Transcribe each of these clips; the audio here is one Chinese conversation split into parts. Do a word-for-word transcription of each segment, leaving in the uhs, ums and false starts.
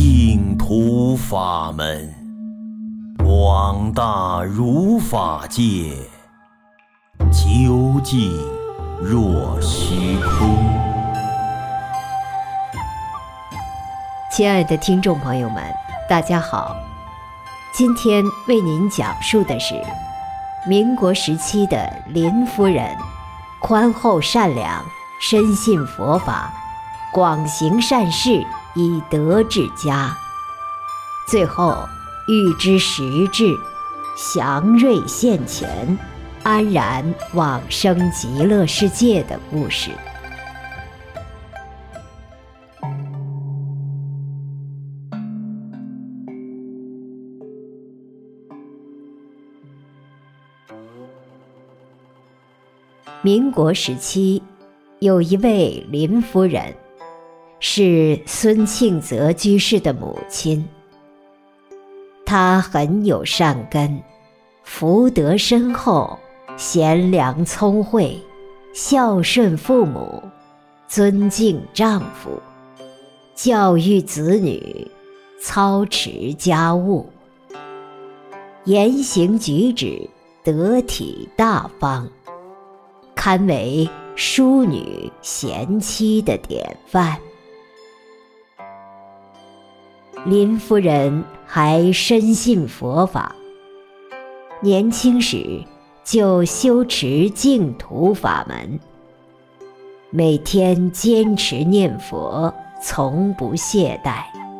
净土法门，广大如法界，究竟若虚空。 亲爱的听众朋友们，大家好，今天为您讲述的是民国时期的林夫人，宽厚善良，深信佛法，广行善事，以德治家，最后欲知实质，祥瑞现前，安然往生极乐世界的故事。民国时期，有一位林夫人，是孙庆泽居士的母亲。她很有善根，福德深厚，贤良聪慧，孝顺父母，尊敬丈夫，教育子女，操持家务，言行举止得体大方，堪为淑女贤妻的典范。林夫人还深信佛法，年轻时就修持净土法门，每天坚持念佛，从不懈怠。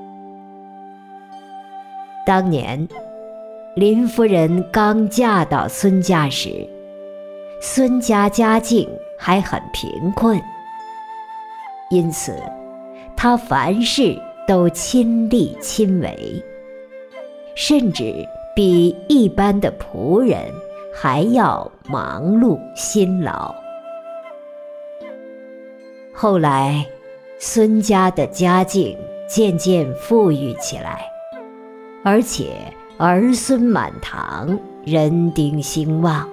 当年林夫人刚嫁到孙家时，孙家家境还很贫困，因此她凡事都亲力亲为，甚至比一般的仆人还要忙碌辛劳。后来孙家的家境渐渐富裕起来，而且儿孙满堂，人丁兴旺。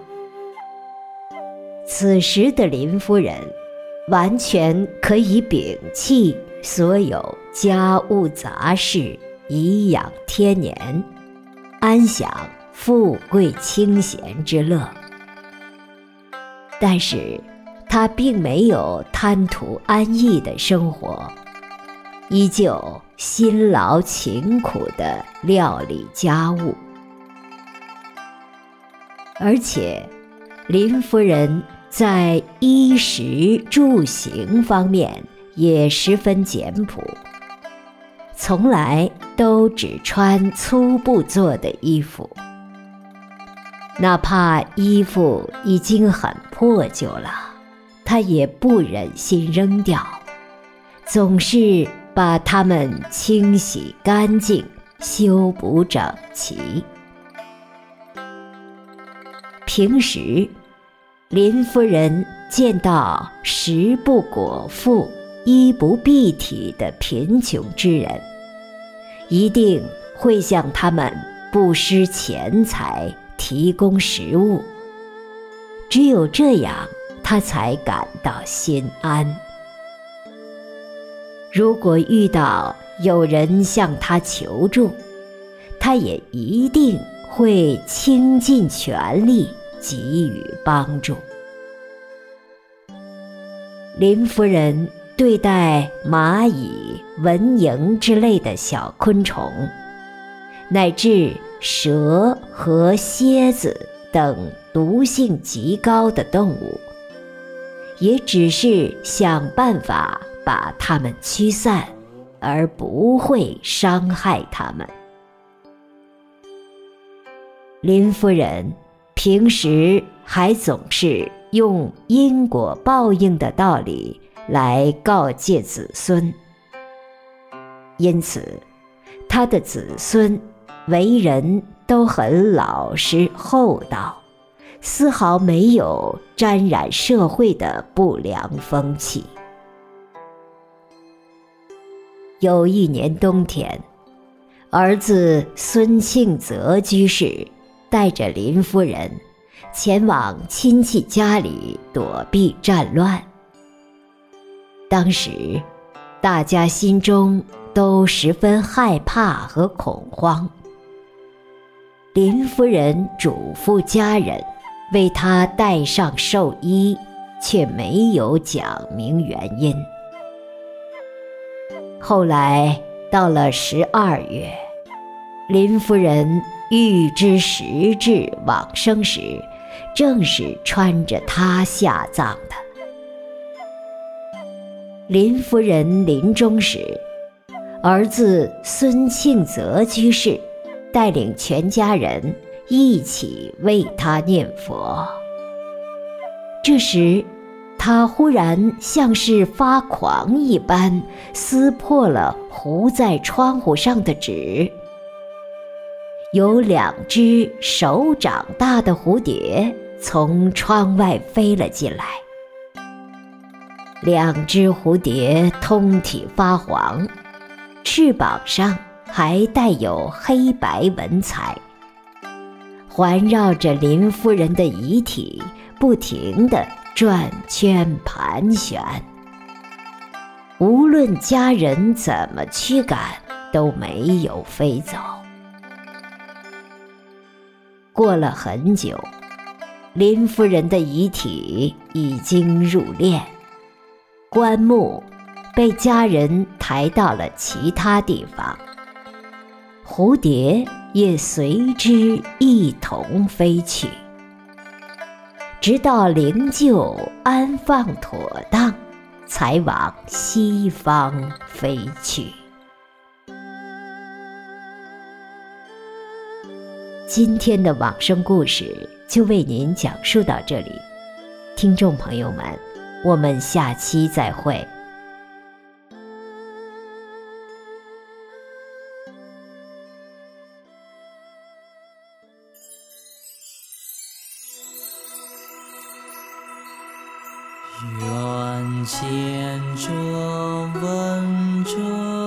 此时的林夫人完全可以摒弃所有家务杂事，颐养天年，安享富贵清闲之乐。但是她并没有贪图安逸的生活，依旧辛劳勤苦地料理家务。而且林夫人在衣食住行方面也十分简朴，从来都只穿粗布做的衣服，哪怕衣服已经很破旧了，她也不忍心扔掉，总是把它们清洗干净，修补整齐。平时林夫人见到食不果腹，衣不蔽体的贫穷之人，一定会向他们布施钱财，提供食物。只有这样，她才感到心安。如果遇到有人向她求助，她也一定会倾尽全力给予帮助。林夫人对待蚂蚁、蚊蝇之类的小昆虫，乃至蛇和蝎子等毒性极高的动物，也只是想办法把它们驱散，而不会伤害它们。林夫人平时还总是用因果报应的道理来告诫子孙，因此他的子孙为人都很老实厚道，丝毫没有沾染社会的不良风气。有一年冬天，儿子孙庆泽居士带着林夫人前往亲戚家里躲避战乱。当时大家心中都十分害怕和恐慌。林夫人嘱咐家人为他带上寿衣，却没有讲明原因。后来到了十二月，林夫人预知时至往生时，正是穿着它下葬的。林夫人临终时，儿子孙庆泽居士带领全家人一起为他念佛。这时他忽然像是发狂一般，撕破了糊在窗户上的纸，有两只手掌大的蝴蝶从窗外飞了进来。两只蝴蝶通体发黄，翅膀上还带有黑白纹彩，环绕着林夫人的遗体不停地转圈盘旋，无论家人怎么驱赶，都没有飞走。过了很久，林夫人的遗体已经入殓，棺木被家人抬到了其他地方，蝴蝶也随之一同飞去，直到灵柩安放妥当，才往西方飞去。今天的往生故事就为您讲述到这里，听众朋友们，我们下期再会。 愿见者闻者，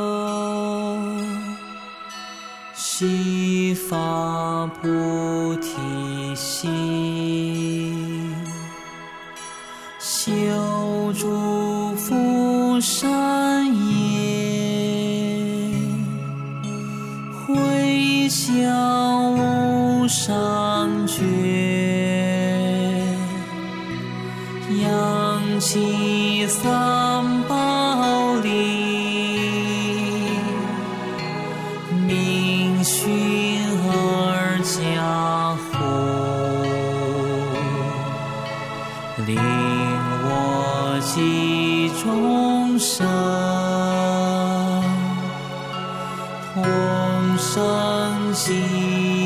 悉发菩提心，修诸福善业，回向无上觉，扬起三宝力，明熏而加护，令我及众生同生极